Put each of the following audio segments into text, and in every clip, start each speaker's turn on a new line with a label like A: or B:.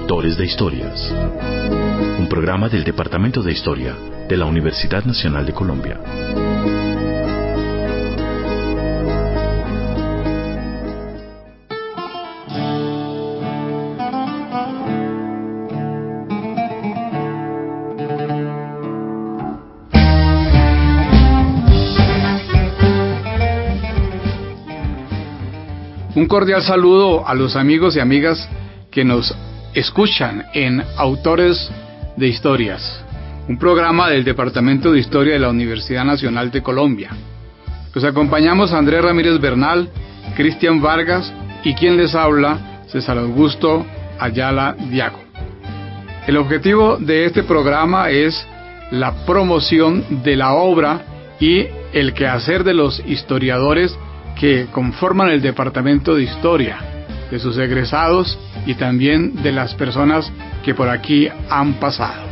A: Autores de Historias, un programa del Departamento de Historia de la Universidad Nacional de Colombia.
B: Un cordial saludo a los amigos y amigas que nos escuchan en Autores de Historias, un programa del Departamento de Historia de la Universidad Nacional de Colombia. Los acompañamos Andrés Ramírez Bernal, Cristian Vargas y quien les habla, César Augusto Ayala Diago. El objetivo de este programa es la promoción de la obra y el quehacer de los historiadores que conforman el Departamento de Historia, de sus egresados y también de las personas que por aquí han pasado.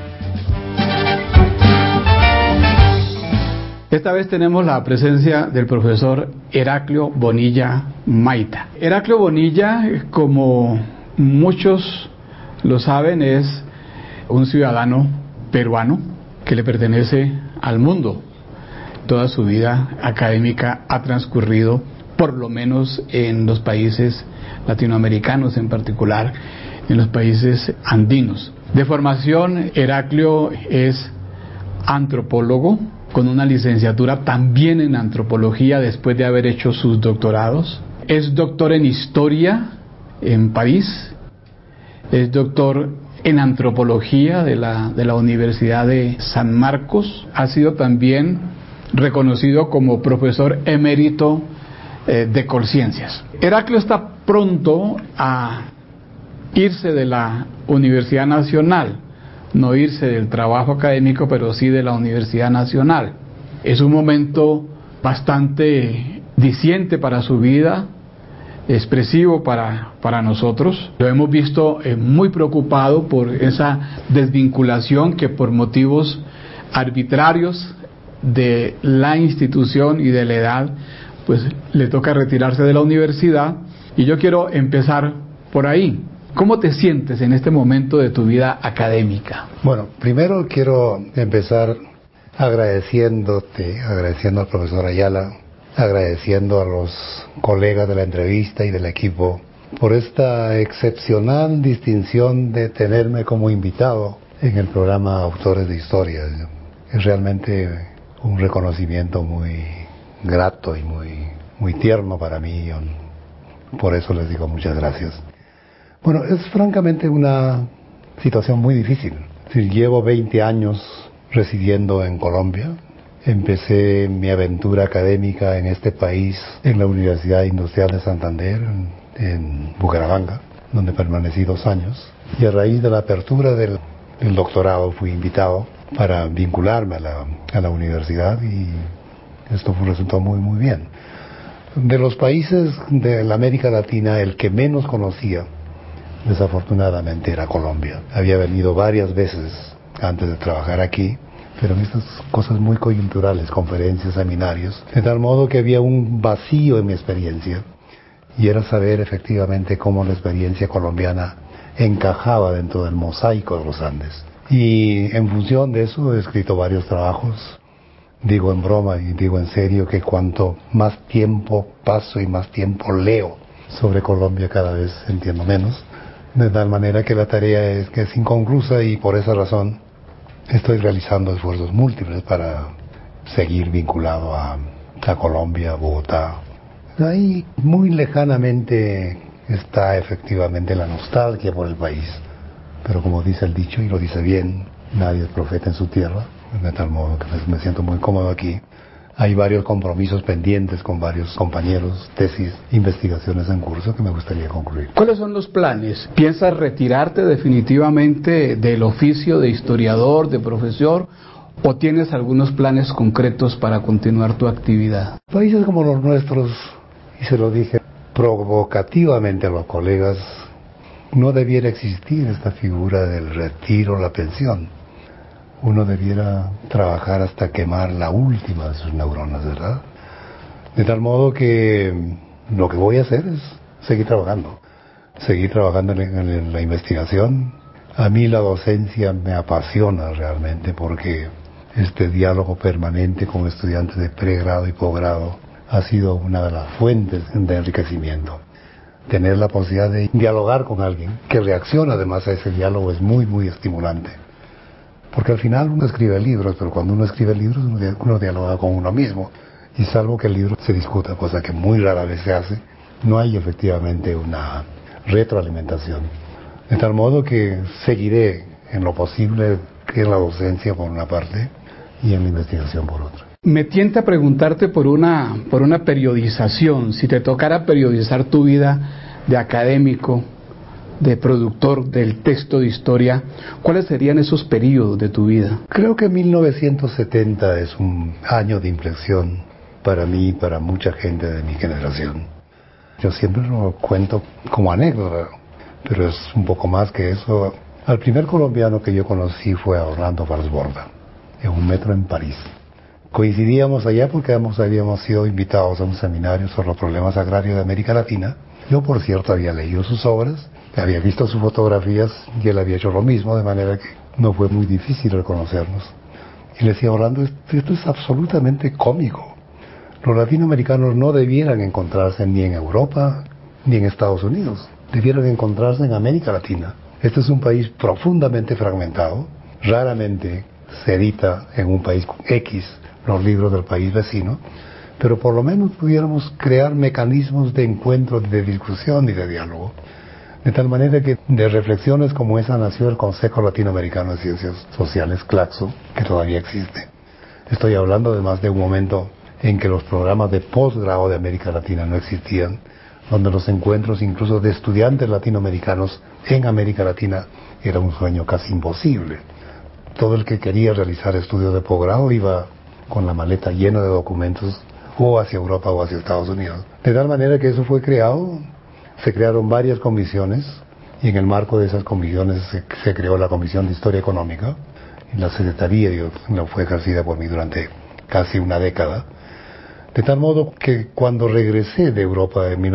B: Esta vez tenemos la presencia del profesor Heraclio Bonilla Maita. Heraclio Bonilla, como muchos lo saben, es un ciudadano peruano que le pertenece al mundo. Toda su vida académica ha transcurrido por lo menos en los países latinoamericanos, en particular en los países andinos. De formación, Heraclio es antropólogo, con una licenciatura también en antropología después de haber hecho sus doctorados. Es doctor en historia en París, es doctor en antropología de la Universidad de San Marcos. Ha sido también reconocido como profesor emérito de Colciencias. Heraclio está pronto a irse de la Universidad Nacional, no irse del trabajo académico, pero sí de la Universidad Nacional. Es un momento bastante diciente para su vida, expresivo para nosotros. Lo hemos visto muy preocupado por esa desvinculación que por motivos arbitrarios de la institución y de la edad pues le toca retirarse de la universidad, y yo quiero empezar por ahí. ¿Cómo te sientes en este momento de tu vida académica?
C: Bueno, primero quiero empezar agradeciendo al profesor Ayala, agradeciendo a los colegas de la entrevista y del equipo por esta excepcional distinción de tenerme como invitado en el programa Autores de Historia. Es realmente un reconocimiento muy grato y muy tierno para mí. Por eso les digo muchas gracias. Bueno, es francamente una situación muy difícil. Llevo 20 años residiendo en Colombia. Empecé mi aventura académica en este país en la Universidad Industrial de Santander, en Bucaramanga, donde permanecí 2 años. Y a raíz de la apertura del doctorado fui invitado para vincularme a la universidad, y esto resultó muy bien. De los países de la América Latina, el que menos conocía, desafortunadamente, era Colombia. Había venido varias veces antes de trabajar aquí, pero en estas cosas muy coyunturales, conferencias, seminarios, de tal modo que había un vacío en mi experiencia, y era saber efectivamente cómo la experiencia colombiana encajaba dentro del mosaico de los Andes. Y en función de eso he escrito varios trabajos. Digo en broma y digo en serio que cuanto más tiempo paso y más tiempo leo sobre Colombia, cada vez entiendo menos, de tal manera que la tarea es inconclusa, y por esa razón estoy realizando esfuerzos múltiples para seguir vinculado a Colombia, a Bogotá. Ahí muy lejanamente está efectivamente la nostalgia por el país, pero como dice el dicho, y lo dice bien, nadie es profeta en su tierra. De tal modo que me siento muy cómodo aquí. Hay varios compromisos pendientes con varios compañeros, tesis, investigaciones en curso que me gustaría concluir.
B: ¿Cuáles son los planes? ¿Piensas retirarte definitivamente del oficio de historiador, de profesor, o tienes algunos planes concretos para continuar tu actividad?
C: Países como los nuestros, y se lo dije provocativamente a los colegas, no debiera existir esta figura del retiro, la pensión. Uno debiera trabajar hasta quemar la última de sus neuronas, ¿verdad? De tal modo que lo que voy a hacer es seguir trabajando en la investigación, A mí la docencia me apasiona realmente porque este diálogo permanente con estudiantes de pregrado y posgrado ha sido una de las fuentes de enriquecimiento. Tener la posibilidad de dialogar con alguien que reacciona además a ese diálogo es muy, muy estimulante. Porque al final uno escribe libros, pero cuando uno escribe libros uno dialoga con uno mismo. Y salvo que el libro se discuta, cosa que muy rara vez se hace, no hay efectivamente una retroalimentación. De tal modo que seguiré en lo posible en la docencia por una parte y en la investigación por otra.
B: Me tienta preguntarte por una periodización. Si te tocara periodizar tu vida de académico, de productor del texto de historia, ¿cuáles serían esos periodos de tu vida?
C: Creo que 1970 es un año de inflexión para mí y para mucha gente de mi generación. Yo siempre lo cuento como anécdota, pero es un poco más que eso. Al primer colombiano que yo conocí fue a Orlando Farsborda, en un metro en París. Coincidíamos allá porque habíamos sido invitados a un seminario sobre los problemas agrarios de América Latina. Yo, por cierto, había leído sus obras, había visto sus fotografías y él había hecho lo mismo, de manera que no fue muy difícil reconocernos. Y le decía, Orlando, esto es absolutamente cómico. Los latinoamericanos no debieran encontrarse ni en Europa ni en Estados Unidos. Debieran encontrarse en América Latina. Este es un país profundamente fragmentado. Raramente se edita en un país X los libros del país vecino, pero por lo menos pudiéramos crear mecanismos de encuentro, de discusión y de diálogo. De tal manera que de reflexiones como esa nació el Consejo Latinoamericano de Ciencias Sociales, CLACSO, que todavía existe. Estoy hablando además de un momento en que los programas de posgrado de América Latina no existían, donde los encuentros incluso de estudiantes latinoamericanos en América Latina era un sueño casi imposible. Todo el que quería realizar estudios de posgrado iba con la maleta llena de documentos o hacia Europa o hacia Estados Unidos. De tal manera que eso fue creado, se crearon varias comisiones y en el marco de esas comisiones se creó la Comisión de Historia Económica y la Secretaría fue ejercida por mí durante casi una década. De tal modo que cuando regresé de Europa en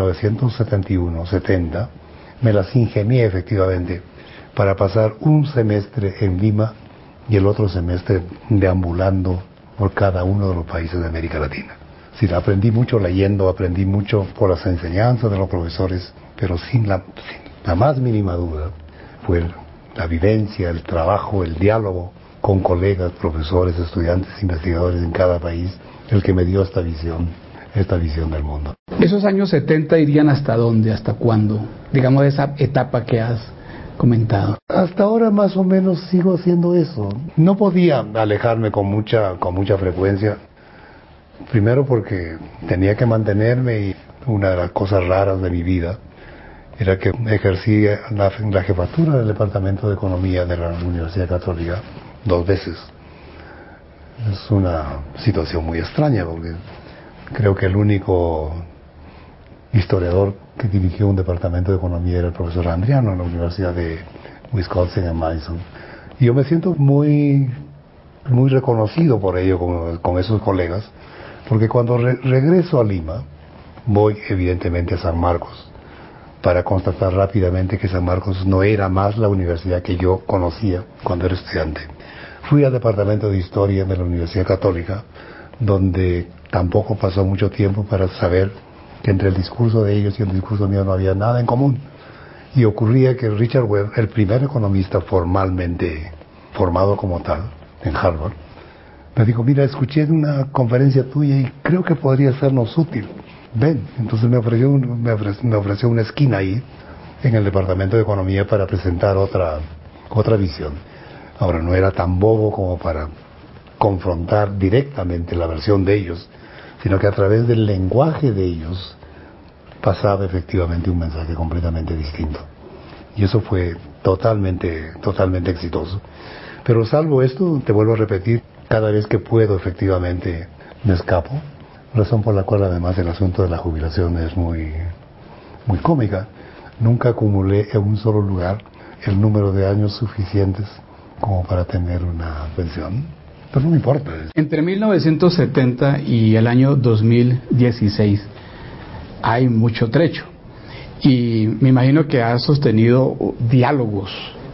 C: 1971-70, me las ingenié efectivamente para pasar un semestre en Lima y el otro semestre deambulando por cada uno de los países de América Latina. Sí, aprendí mucho leyendo, aprendí mucho por las enseñanzas de los profesores, pero sin la más mínima duda fue la vivencia, el trabajo, el diálogo con colegas, profesores, estudiantes, investigadores en cada país, el que me dio esta visión del mundo.
B: ¿Esos años 70 irían hasta dónde, hasta cuándo? Digamos, esa etapa que has comentado.
C: Hasta ahora más o menos sigo haciendo eso. No podía alejarme con mucha frecuencia. Primero porque tenía que mantenerme y una de las cosas raras de mi vida era que ejercí la jefatura del Departamento de Economía de la Universidad Católica 2 veces. Es una situación muy extraña porque creo que el único historiador que dirigió un departamento de economía era el profesor Andriano en la Universidad de Wisconsin en Madison. Y yo me siento muy reconocido por ello con esos colegas, porque cuando regreso a Lima, voy evidentemente a San Marcos, para constatar rápidamente que San Marcos no era más la universidad que yo conocía cuando era estudiante. Fui al departamento de historia de la Universidad Católica, donde tampoco pasó mucho tiempo para saber que entre el discurso de ellos y el discurso mío no había nada en común. Y ocurría que Richard Webb, el primer economista formalmente formado como tal en Harvard, me dijo, mira, escuché una conferencia tuya y creo que podría sernos útil. Ven, entonces me ofreció una esquina ahí en el departamento de economía para presentar otra visión. Ahora, no era tan bobo como para confrontar directamente la versión de ellos, sino que a través del lenguaje de ellos pasaba efectivamente un mensaje completamente distinto. Y eso fue totalmente exitoso. Pero salvo esto, te vuelvo a repetir, cada vez que puedo efectivamente me escapo, razón por la cual además el asunto de la jubilación es muy cómica. Nunca acumulé en un solo lugar el número de años suficientes como para tener una pensión, pero no me importa.
B: Entre 1970 y el año 2016 hay mucho trecho y me imagino que has sostenido diálogos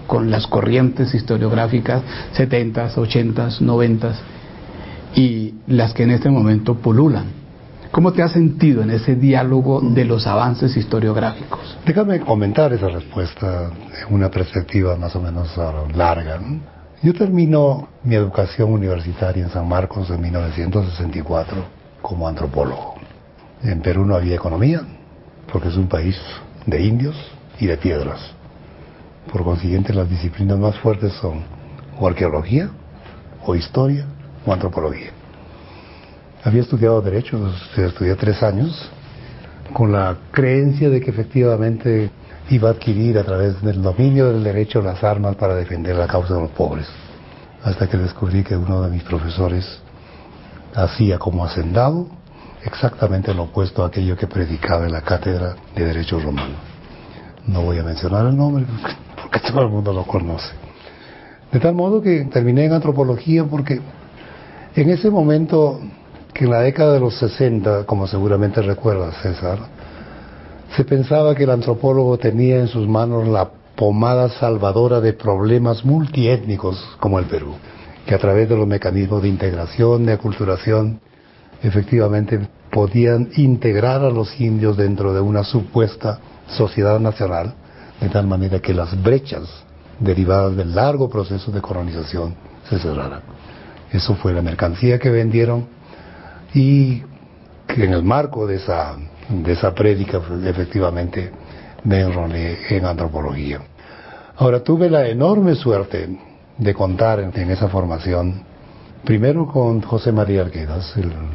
B: con las corrientes historiográficas 70s, 80s, 90s y las que en este momento pululan. ¿Cómo te has sentido en ese diálogo de los avances historiográficos?
C: Déjame comentar esa respuesta en una perspectiva más o menos larga, ¿no? Yo termino mi educación universitaria en San Marcos en 1964 como antropólogo. En Perú no había economía, porque es un país de indios y de piedras. Por consiguiente, las disciplinas más fuertes son o arqueología, o historia, o antropología. Había estudiado Derecho, estudié 3 años, con la creencia de que efectivamente iba a adquirir a través del dominio del derecho las armas para defender la causa de los pobres. Hasta que descubrí que uno de mis profesores hacía como hacendado exactamente lo opuesto a aquello que predicaba en la cátedra de Derecho Romano. No voy a mencionar el nombre porque todo el mundo lo conoce. De tal modo que terminé en antropología porque en ese momento, que en la década de los 60, como seguramente recuerdas, César, se pensaba que el antropólogo tenía en sus manos la pomada salvadora de problemas multiétnicos como el Perú, que a través de los mecanismos de integración, de aculturación, efectivamente podían integrar a los indios dentro de una supuesta sociedad nacional, de tal manera que las brechas derivadas del largo proceso de colonización se cerraran. Eso fue la mercancía que vendieron y que en el marco de esa prédica efectivamente me enrolé en antropología. Ahora, tuve la enorme suerte de contar en esa formación, primero con José María Arguedas,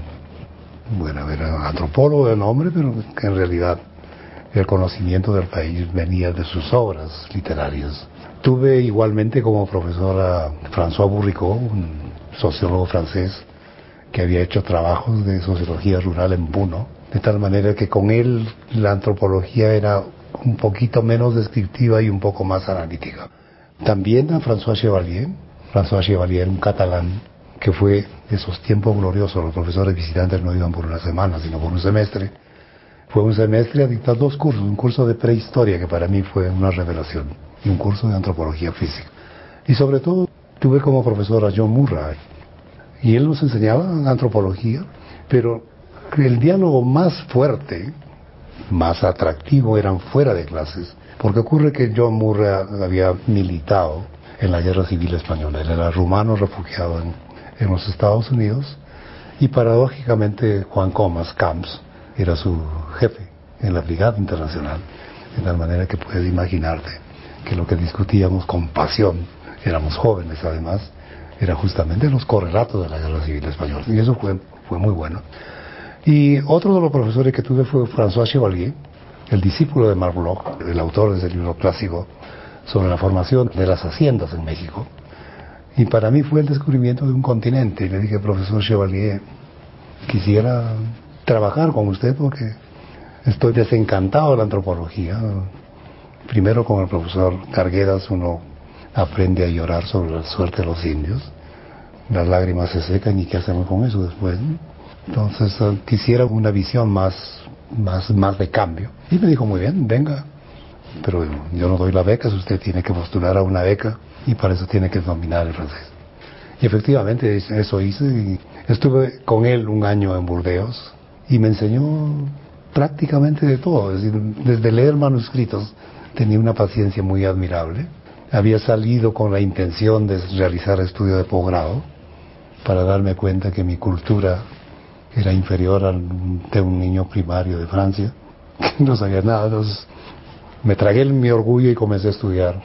C: era antropólogo de nombre, pero que en realidad el conocimiento del país venía de sus obras literarias. Tuve igualmente como profesor a François Bourricot, un sociólogo francés que había hecho trabajos de sociología rural en Puno, de tal manera que con él la antropología era un poquito menos descriptiva y un poco más analítica. También a François Chevalier, un catalán que fue de esos tiempos gloriosos. Los profesores visitantes no iban por una semana, sino por un semestre. Fue un semestre a dictar 2 cursos, un curso de prehistoria, que para mí fue una revelación, y un curso de antropología física. Y sobre todo tuve como profesor a John Murray, y él nos enseñaba antropología, pero el diálogo más fuerte, más atractivo, eran fuera de clases, porque ocurre que John Murray había militado en la Guerra Civil Española. Él era rumano refugiado en los Estados Unidos, y paradójicamente Juan Comas Camps era su jefe en la Brigada Internacional, de tal manera que puedes imaginarte que lo que discutíamos con pasión, éramos jóvenes además, era justamente los correlatos de la Guerra Civil Española, y eso fue muy bueno. Y otro de los profesores que tuve fue François Chevalier, el discípulo de Marc Bloch, el autor de ese libro clásico sobre la formación de las haciendas en México. Y para mí fue el descubrimiento de un continente. Y le dije, profesor Chevalier, quisiera trabajar con usted porque estoy desencantado de la antropología. Primero con el profesor Arguedas uno aprende a llorar sobre la suerte de los indios. Las lágrimas se secan y ¿qué hacemos con eso después? Entonces quisiera una visión más de cambio. Y me dijo, muy bien, venga. Pero yo no doy la beca, usted tiene que postular a una beca y para eso tiene que dominar el francés. Y efectivamente eso hice y estuve con él 1 año en Burdeos y me enseñó prácticamente de todo, es decir, desde leer manuscritos. Tenía una paciencia muy admirable. Había salido con la intención de realizar estudio de posgrado para darme cuenta que mi cultura era inferior al de un niño primario de Francia, que no sabía nada. Entonces me tragué mi orgullo y comencé a estudiar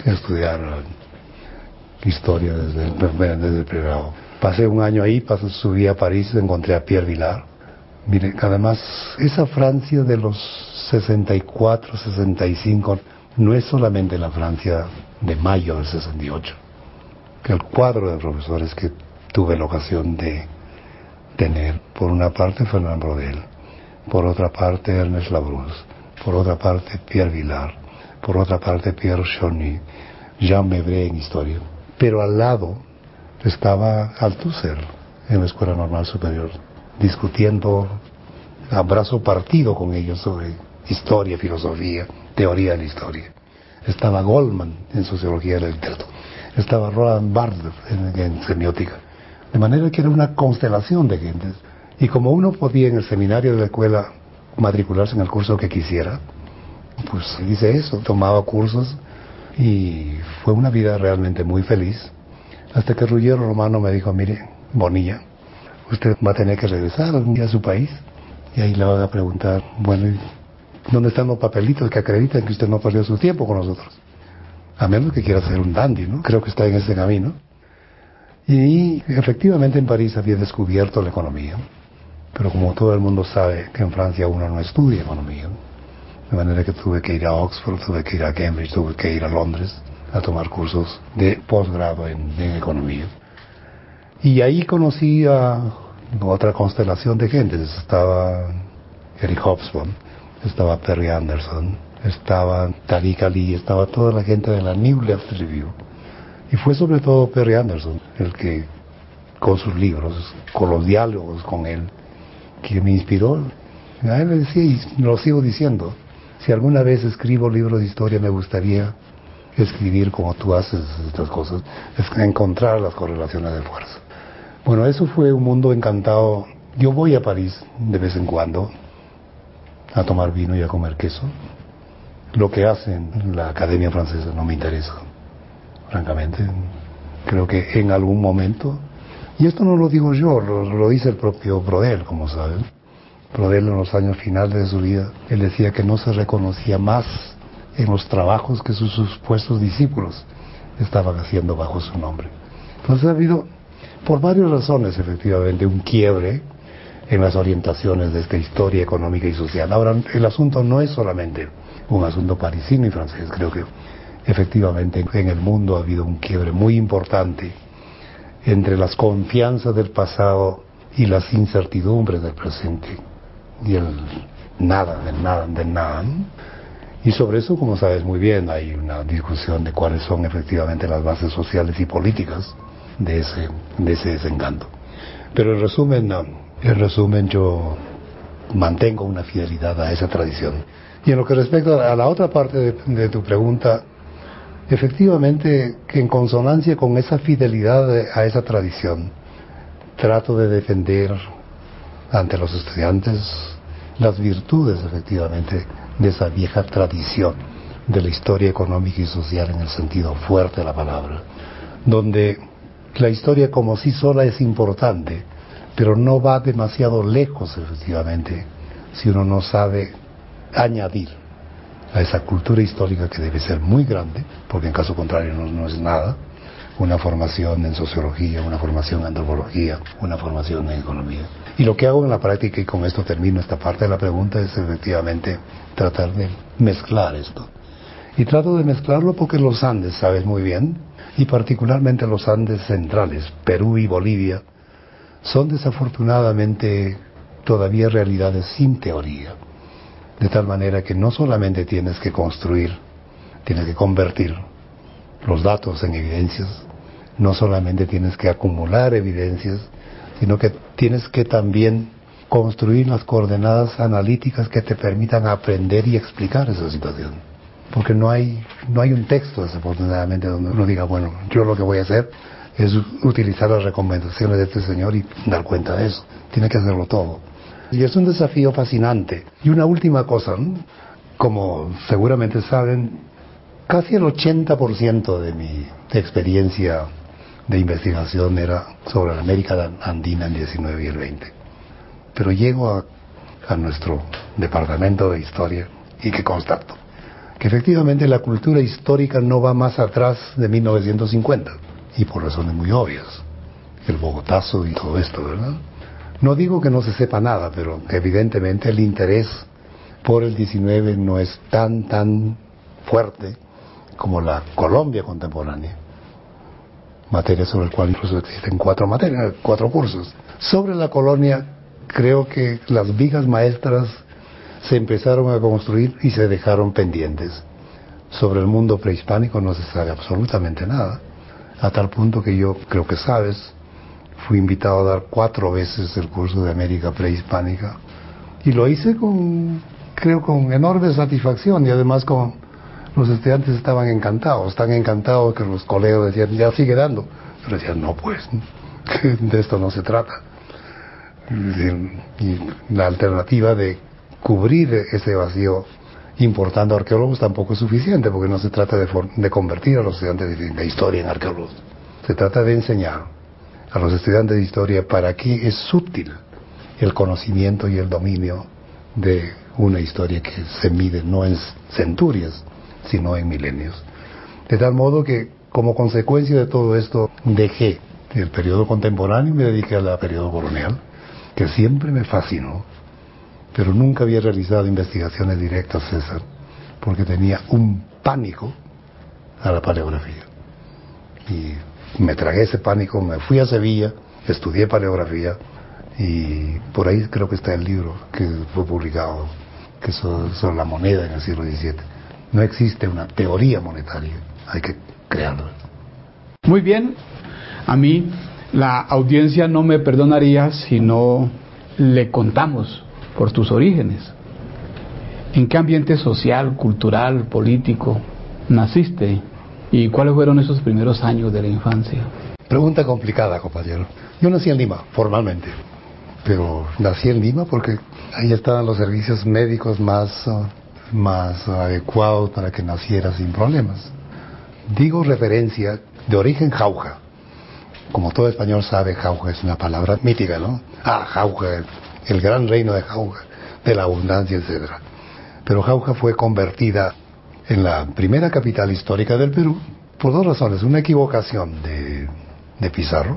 C: historia desde el pregrado. Pasé 1 año ahí, subí a París, encontré a Pierre Vilar. Mire, además, esa Francia de los 64, 65, no es solamente la Francia de mayo del 68. Que el cuadro de profesores que tuve la ocasión de tener, por una parte Fernand Braudel, por otra parte Ernest Labrousse, por otra parte Pierre Vilar, por otra parte Pierre Chauny, Jean Mebret en historia. Pero al lado estaba Althusser en la Escuela Normal Superior, discutiendo a brazo partido con ellos sobre historia, filosofía, teoría de la historia. Es estaba Goldman en sociología de la literatura, estaba Roland Barthes en semiótica, de manera que era una constelación de gentes. Y como uno podía en el seminario de la escuela matricularse en el curso que quisiera, pues hice eso, tomaba cursos y fue una vida realmente muy feliz, hasta que Ruggiero Romano me dijo: mire, Bonilla, usted va a tener que regresar algún día a su país, y ahí le van a preguntar, bueno, ¿dónde están los papelitos que acreditan que usted no perdió su tiempo con nosotros? A menos que quiera ser un dandy, ¿no? Creo que está en ese camino. Y efectivamente en París había descubierto la economía, pero como todo el mundo sabe que en Francia uno no estudia economía, de manera que tuve que ir a Oxford, tuve que ir a Cambridge, tuve que ir a Londres a tomar cursos de posgrado en economía. Y ahí conocí a otra constelación de gentes. Estaba Eric Hobsbawm, estaba Perry Anderson, estaba Tariq Ali, estaba toda la gente de la New Left Review. Y fue sobre todo Perry Anderson el que, con sus libros, con los diálogos con él, que me inspiró. A él le decía, y lo sigo diciendo, si alguna vez escribo libros de historia, me gustaría escribir como tú haces estas cosas, es encontrar las correlaciones de fuerza. Bueno, eso fue un mundo encantado. Yo voy a París de vez en cuando a tomar vino y a comer queso. Lo que hacen en la Academia Francesa no me interesa, francamente. Creo que en algún momento, y esto no lo digo yo, lo dice el propio Brodel, como saben. Brodel, en los años finales de su vida, él decía que no se reconocía más en los trabajos que sus supuestos discípulos estaban haciendo bajo su nombre. Entonces ha habido, por varias razones, efectivamente, un quiebre en las orientaciones de esta historia económica y social. Ahora, el asunto no es solamente un asunto parisino y francés. Creo que efectivamente en el mundo ha habido un quiebre muy importante entre las confianzas del pasado y las incertidumbres del presente, y el nada, del nada, ¿no? Y sobre eso, como sabes muy bien, hay una discusión de cuáles son efectivamente las bases sociales y políticas de ese desencanto. Pero en resumen yo mantengo una fidelidad a esa tradición. Y en lo que respecta a la otra parte de tu pregunta, efectivamente que en consonancia con esa fidelidad a esa tradición, trato de defender ante los estudiantes las virtudes efectivamente de esa vieja tradición de la historia económica y social en el sentido fuerte de la palabra, donde la historia como sí sola es importante, pero no va demasiado lejos efectivamente si uno no sabe añadir a esa cultura histórica, que debe ser muy grande, porque en caso contrario no es nada, una formación en sociología, una formación en antropología, una formación en economía. Y lo que hago en la práctica, y con esto termino esta parte de la pregunta, es efectivamente tratar de mezclar esto. Y trato de mezclarlo porque los Andes, sabes muy bien, y particularmente los Andes centrales, Perú y Bolivia, son desafortunadamente todavía realidades sin teoría. De tal manera que no solamente tienes que construir, tienes que convertir los datos en evidencias, no solamente tienes que acumular evidencias, sino que tienes que también construir las coordenadas analíticas que te permitan aprender y explicar esa situación. Porque no hay un texto, desafortunadamente, donde uno diga, bueno, yo lo que voy a hacer es utilizar las recomendaciones de este señor y dar cuenta de eso. Tiene que hacerlo todo. Y es un desafío fascinante. Y una última cosa, ¿no? Como seguramente saben, casi el 80% de mi experiencia de investigación era sobre la América Andina en el 19 y el 20. Pero llego a nuestro departamento de historia y que constato que efectivamente la cultura histórica no va más atrás de 1950, y por razones muy obvias, el Bogotazo y todo esto, ¿verdad? No digo que no se sepa nada, pero evidentemente el interés por el 19 no es tan fuerte como la Colombia contemporánea, materia sobre la cual incluso existen 4 cursos. Sobre la colonia, creo que las vigas maestras se empezaron a construir y se dejaron pendientes. Sobre el mundo prehispánico no se sabe absolutamente nada, a tal punto que yo, creo que sabes, fui invitado a dar 4 veces el curso de América prehispánica, y lo hice con enorme satisfacción, y además con Los estudiantes estaban encantados, tan encantados que los colegas decían, ya sigue dando. Pero decían, no pues, de esto no se trata. Y la alternativa de cubrir ese vacío importando arqueólogos tampoco es suficiente, porque no se trata de convertir a los estudiantes de historia en arqueólogos. Se trata de enseñar a los estudiantes de historia para qué es útil el conocimiento y el dominio de una historia que se mide no en centurias, sino en milenios. De tal modo que, como consecuencia de todo esto, dejé el periodo contemporáneo y me dediqué al periodo colonial, que siempre me fascinó, pero nunca había realizado investigaciones directas, César, porque tenía un pánico a la paleografía. Y me tragué ese pánico, me fui a Sevilla, estudié paleografía, y por ahí creo que está el libro que fue publicado, que sobre la moneda en el siglo XVII. No existe una teoría monetaria, hay que crearla.
B: Muy bien, a mí la audiencia no me perdonaría si no le contamos por tus orígenes. ¿En qué ambiente social, cultural, político naciste? ¿Y cuáles fueron esos primeros años de la infancia?
C: Pregunta complicada, compañero. Yo nací en Lima, formalmente, pero nací en Lima porque ahí estaban los servicios médicos más adecuados para que naciera sin problemas. Digo referencia de origen Jauja. Como todo español sabe, Jauja es una palabra mítica, ¿no? Jauja, el gran reino de Jauja, de la abundancia, etc. Pero Jauja fue convertida en la primera capital histórica del Perú por dos razones. Una equivocación de Pizarro.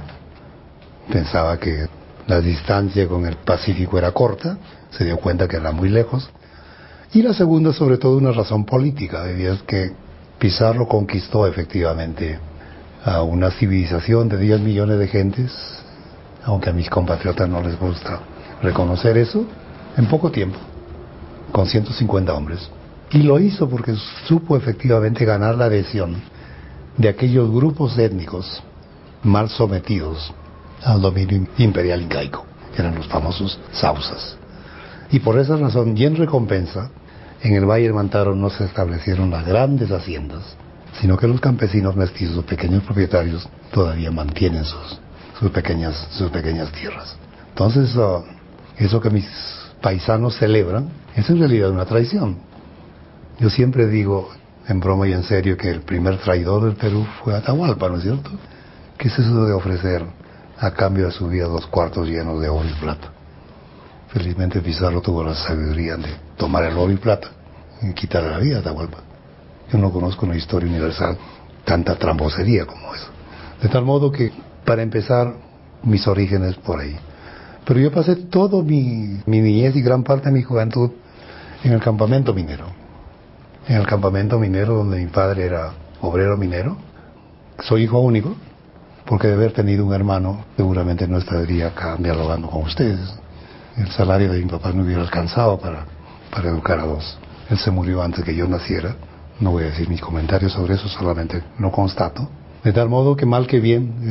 C: Pensaba que la distancia con el Pacífico era corta, se dio cuenta que era muy lejos. Y la segunda, sobre todo, una razón política, debido a que Pizarro conquistó efectivamente a una civilización de 10 millones de gentes, aunque a mis compatriotas no les gusta reconocer eso, en poco tiempo, con 150 hombres. Y lo hizo porque supo efectivamente ganar la adhesión de aquellos grupos étnicos mal sometidos al dominio imperial incaico, que eran los famosos sausas. Y por esa razón, y en recompensa, en el Valle del Mantaro no se establecieron las grandes haciendas, sino que los campesinos mestizos, los pequeños propietarios, todavía mantienen sus pequeñas tierras. Entonces, eso que mis paisanos celebran es en realidad una traición. Yo siempre digo, en broma y en serio, que el primer traidor del Perú fue Atahualpa, ¿no es cierto? ¿Qué es eso de ofrecer a cambio de su vida 2 cuartos llenos de oro y plata? Felizmente Pizarro tuvo la sabiduría de tomar el oro y plata y quitarle la vida a Atahualpa. Yo no conozco una historia universal tanta tramposería como eso. De tal modo que, para empezar, mis orígenes por ahí. Pero yo pasé toda mi niñez y gran parte de mi juventud en el campamento minero. En el campamento minero donde mi padre era obrero minero. Soy hijo único, porque de haber tenido un hermano seguramente no estaría acá dialogando con ustedes. El salario de mi papá no hubiera alcanzado para educar a 2. Él se murió antes que yo naciera. No voy a decir mis comentarios sobre eso, solamente lo constato. De tal modo que mal que bien,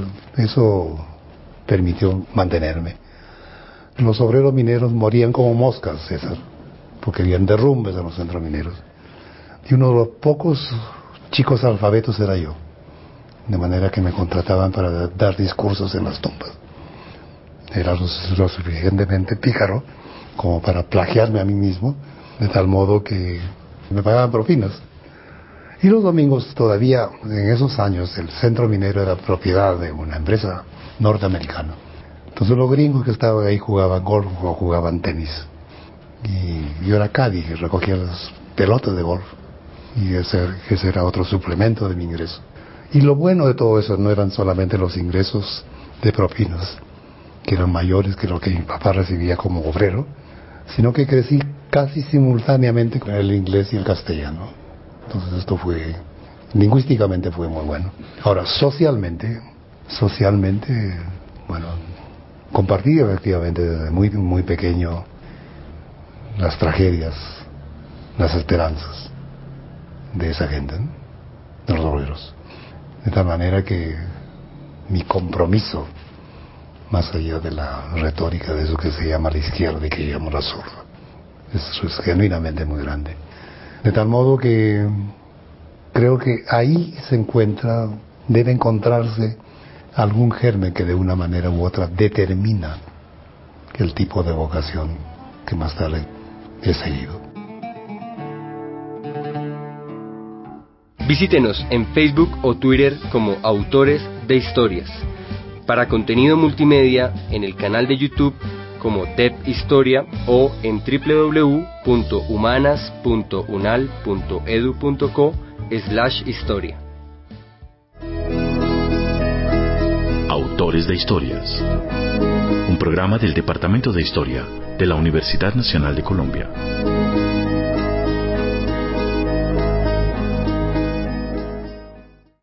C: eso permitió mantenerme. Los obreros mineros morían como moscas, César, porque habían derrumbes en los centros mineros. Y uno de los pocos chicos alfabetos era yo. De manera que me contrataban para dar discursos en las tumbas. Era lo suficientemente pícaro como para plagiarme a mí mismo, de tal modo que me pagaban propinas. Y los domingos todavía, en esos años, el centro minero era propiedad de una empresa norteamericana. Entonces los gringos que estaban ahí jugaban golf o jugaban tenis. Y yo era caddy, que recogía las pelotas de golf. Y ese era otro suplemento de mi ingreso. Y lo bueno de todo eso no eran solamente los ingresos de propinas, que eran mayores que lo que mi papá recibía como obrero, sino que crecí casi simultáneamente con el inglés y el castellano. Entonces esto lingüísticamente fue muy bueno. Ahora, socialmente, bueno, compartí efectivamente desde muy, muy pequeño las tragedias, las esperanzas de esa gente, ¿no? De los obreros. De tal manera que mi compromiso, más allá de la retórica de eso que se llama la izquierda y que llamo la zurda, eso es genuinamente muy grande. De tal modo que creo que ahí debe encontrarse algún germen que de una manera u otra determina el tipo de vocación que más tarde he seguido.
D: Visítenos en Facebook o Twitter como Autores de Historias. Para contenido multimedia, en el canal de YouTube como DEP Historia o en www.humanas.unal.edu.co/historia.
A: Autores de Historias. Un programa del Departamento de Historia de la Universidad Nacional de Colombia.